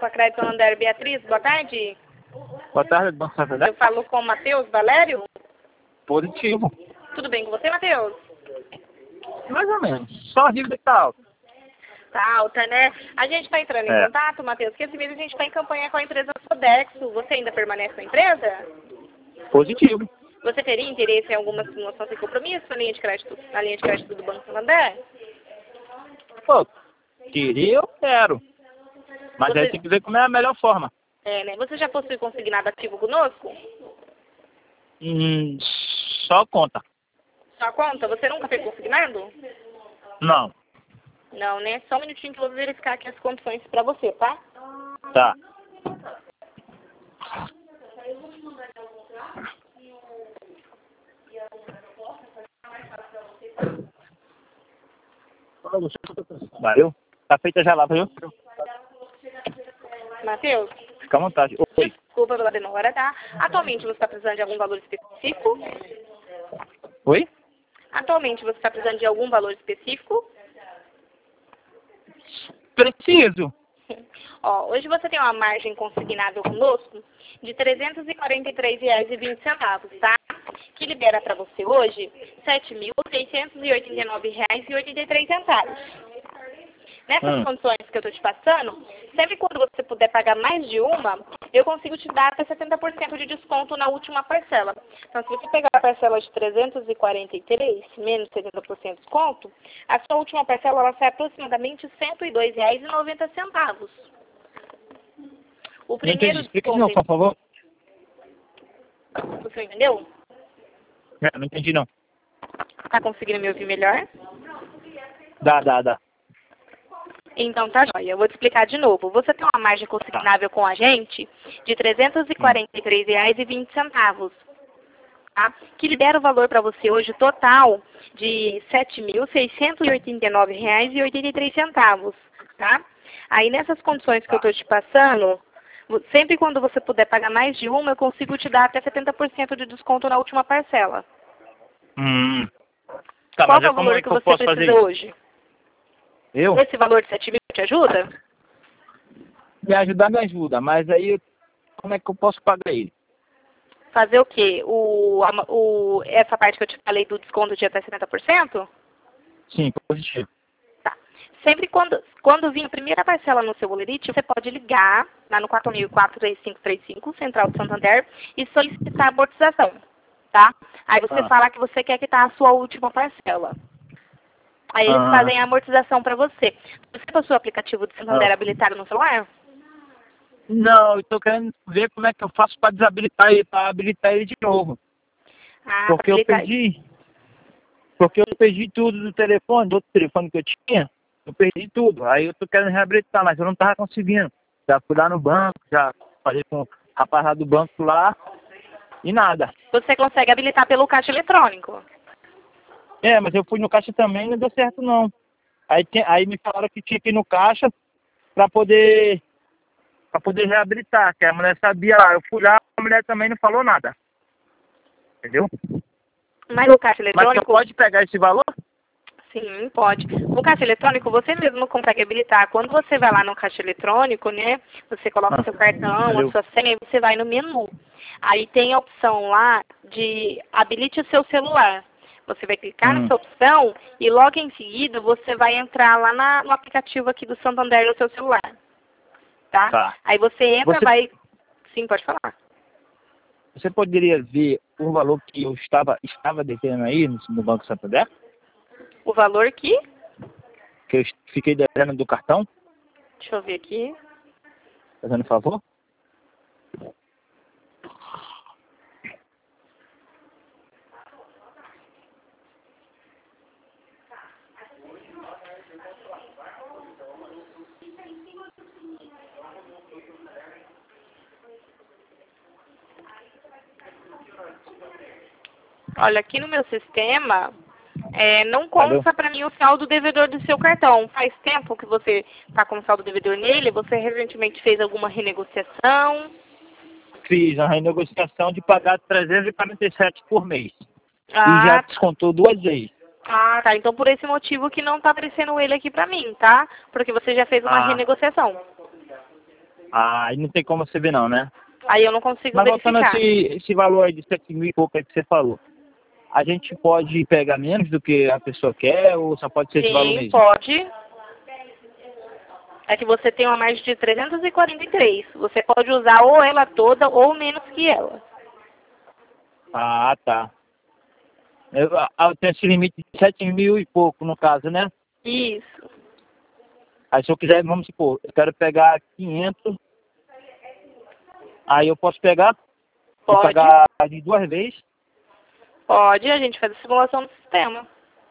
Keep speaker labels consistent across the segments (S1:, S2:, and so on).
S1: para Crédito Santander, Beatriz, boa tarde.
S2: Boa tarde, Banco Santander.
S1: Eu falo com o Matheus Valério.
S2: Positivo.
S1: Tudo bem com você, Matheus?
S2: Mais ou menos. Só a dívida que tá alta.
S1: Tá alta, né? A gente está entrando em contato, Matheus, porque esse mês a gente está em campanha com a empresa Sodexo. Você ainda permanece na empresa?
S2: Positivo.
S1: Você teria interesse em alguma simulação sem compromisso na linha de crédito do Banco Santander?
S2: Pô, queria, eu quero. Mas aí tem que ver como é a melhor forma.
S1: É, né? Você já possui consignado ativo conosco?
S2: Só conta.
S1: Só conta? Você nunca fez consignado?
S2: Não.
S1: Não, né? Só um minutinho que eu vou verificar aqui as condições para você, tá?
S2: Tá. Valeu. Tá feita já lá, viu?
S1: Matheus?
S2: Fica à vontade. Oi.
S1: Desculpa pela demora, tá? Atualmente você está precisando de algum valor específico?
S2: Oi?
S1: Atualmente você está precisando de algum valor específico?
S2: Preciso.
S1: Ó, hoje você tem uma margem consignável conosco de R$ 343,20, tá? Que libera para você hoje R$ 7.689,83. Nessas condições que eu estou te passando, sempre quando você puder pagar mais de uma, eu consigo te dar até 70% de desconto na última parcela. Então, se você pegar a parcela de 343, menos 70% de desconto, a sua última parcela ela sai aproximadamente R$ 102,90. O primeiro
S2: explica de novo, por favor.
S1: Você entendeu?
S2: Não entendi, não.
S1: Tá conseguindo me ouvir melhor?
S2: Dá.
S1: Então tá joia, eu vou te explicar de novo. Você tem uma margem consignável com a gente de R$ 343,20, tá? Que libera o valor para você hoje total de R$ 7.689,83, tá? Aí nessas condições que eu estou te passando, sempre quando você puder pagar mais de uma, eu consigo te dar até 70% de desconto na última parcela.
S2: Tá,
S1: qual
S2: mas
S1: é o valor que você
S2: posso
S1: precisa
S2: fazer
S1: hoje?
S2: Eu?
S1: Esse valor de 7 mil te ajuda?
S2: Me ajuda, mas aí como é que eu posso pagar ele?
S1: Fazer o quê? Essa parte que eu te falei do desconto de até 70%?
S2: Sim, positivo.
S1: Tá. Sempre quando vir a primeira parcela no seu bolerite, você pode ligar lá no 4004-3535, Central de Santander, e solicitar a amortização, tá? Aí você fala que você quer quitar a sua última parcela. Aí eles fazem a amortização para você. Você possui o aplicativo de Santander habilitado no celular?
S2: Não, eu tô querendo ver como é que eu faço para desabilitar ele, para habilitar ele de novo. Porque eu perdi tudo do telefone, do outro telefone que eu tinha, eu perdi tudo. Aí eu tô querendo reabilitar, mas eu não tava conseguindo. Já fui lá no banco, já falei com o rapaz lá do banco lá, e nada.
S1: Você consegue habilitar pelo caixa eletrônico?
S2: Mas eu fui no caixa também e não deu certo não. Aí me falaram que tinha que ir no caixa para poder reabilitar, que a mulher sabia lá. Eu fui lá, a mulher também não falou nada. Entendeu?
S1: Mas no caixa eletrônico...
S2: Mas você pode pegar esse valor?
S1: Sim, pode. No caixa eletrônico, você mesmo consegue habilitar. Quando você vai lá no caixa eletrônico, né, você coloca seu cartão, a sua senha, e você vai no menu. Aí tem a opção lá de habilite o seu celular. Você vai clicar nessa opção e logo em seguida você vai entrar lá no aplicativo aqui do Santander no seu celular. Tá? Aí você entra, Sim, pode falar.
S2: Você poderia ver o valor que eu estava devendo aí no Banco Santander?
S1: O valor que?
S2: Que eu fiquei devendo do cartão?
S1: Deixa eu ver aqui.
S2: Fazendo favor?
S1: Olha, aqui no meu sistema, não consta para mim o saldo devedor do seu cartão. Faz tempo que você está com o saldo devedor nele? Você recentemente fez alguma renegociação?
S2: Fiz a renegociação de pagar 347 por mês. E já descontou 2 vezes.
S1: Ah, tá. Então por esse motivo que não tá aparecendo ele aqui pra mim, tá? Porque você já fez uma renegociação.
S2: Ah, aí não tem como você ver não, né?
S1: Aí eu não consigo
S2: Mas voltando a
S1: verificar.
S2: esse valor aí de 7 mil e pouco aí que você falou, a gente pode pegar menos do que a pessoa quer ou só pode ser esse valor
S1: Sim,
S2: mesmo?
S1: pode. É que você tem uma margem de 343. Você pode usar ou ela toda ou menos que ela.
S2: Ah, tá. Eu tenho esse limite de 7 mil e pouco, no caso, né?
S1: Isso.
S2: Aí se eu quiser, vamos supor, eu quero pegar 500, aí eu posso pegar e
S1: Pode.
S2: pagar de 2 vezes.
S1: Pode, a gente faz a simulação do sistema.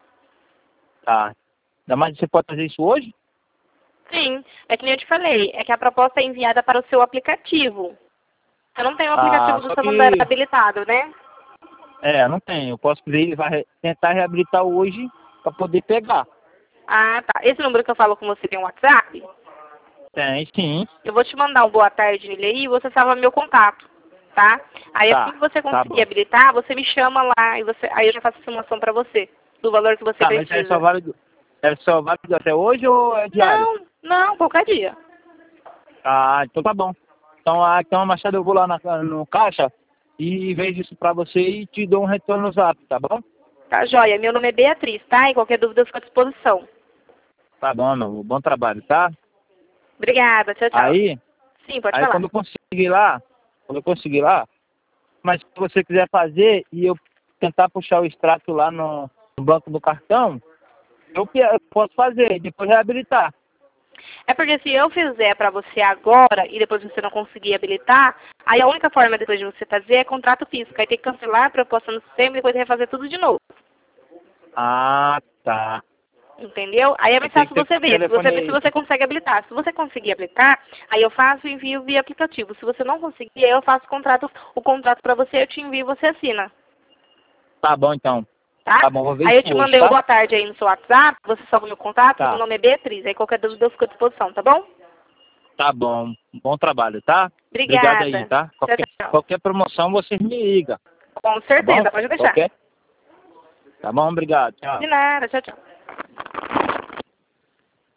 S2: Tá. Ainda mais você pode fazer isso hoje?
S1: Sim, é que nem eu te falei, é que a proposta é enviada para o seu aplicativo. Você não tem o
S2: Ah,
S1: aplicativo do
S2: só
S1: celular
S2: que...
S1: habilitado, né?
S2: Não tem. Eu posso ver, ele vai tentar reabilitar hoje para poder pegar.
S1: Ah, tá. Esse número que eu falo com você tem um WhatsApp?
S2: Tem, sim.
S1: Eu vou te mandar um boa tarde nele aí e você salva meu contato, tá? Aí assim
S2: Tá.
S1: que você
S2: Tá
S1: conseguir
S2: bom.
S1: habilitar, você me chama lá e aí eu já faço a simulação para você, do valor que você
S2: Tá, mas
S1: precisa.
S2: é só válido até hoje ou é diário?
S1: Não, não, qualquer dia.
S2: Ah, então tá bom. Então, Machado, eu vou lá no caixa e vejo isso pra você e te dou um retorno no zap, tá bom?
S1: Tá, joia. Meu nome é Beatriz, tá? E qualquer dúvida eu fico à disposição.
S2: Tá bom, meu. Bom trabalho, tá?
S1: Obrigada, tchau, tchau.
S2: Aí,
S1: Sim, pode
S2: aí
S1: falar.
S2: quando eu conseguir lá, mas se você quiser fazer e eu tentar puxar o extrato lá no banco do cartão, eu posso fazer, depois reabilitar.
S1: É porque se eu fizer para você agora e depois você não conseguir habilitar, aí a única forma depois de você fazer é contrato físico. Aí tem que cancelar a proposta no sistema e depois refazer tudo de novo.
S2: Ah, tá.
S1: Entendeu? Aí é mais
S2: Tem que
S1: fácil
S2: ter
S1: você ver. Se você ver se
S2: telefone.
S1: você consegue habilitar. Se você conseguir habilitar, aí eu faço e envio via aplicativo. Se você não conseguir, aí eu faço o contrato para você, eu te envio e você assina.
S2: Tá bom, então.
S1: Tá?
S2: Tá bom, vou ver
S1: Aí eu
S2: isso
S1: te
S2: hoje,
S1: mandei o
S2: tá?
S1: boa tarde aí no seu WhatsApp, você salva o meu contato, meu
S2: Tá.
S1: nome é Beatriz. Aí qualquer dúvida eu fico à disposição, tá bom?
S2: Tá bom. Bom trabalho, tá? Obrigado aí,
S1: Obrigada.
S2: tá?
S1: Tchau, tchau.
S2: Qualquer promoção você me liga,
S1: Com
S2: tá bom?
S1: certeza, pode deixar.
S2: Qualquer? Tá bom, obrigado. Tchau.
S1: De nada, tchau, tchau.